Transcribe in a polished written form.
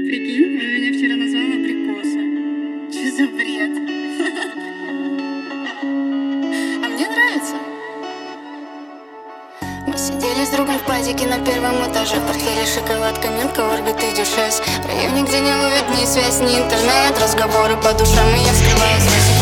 Прикинь, он меня вчера назвал абрикоса. Что за бред? А мне нравится. Мы сидели с другом в падике на первом этаже. В портфеле шоколадка, милка, орбит и дюшес. В районе, где не ловит ни связь, ни интернет. Разговоры по душам, и я вскрываю связь.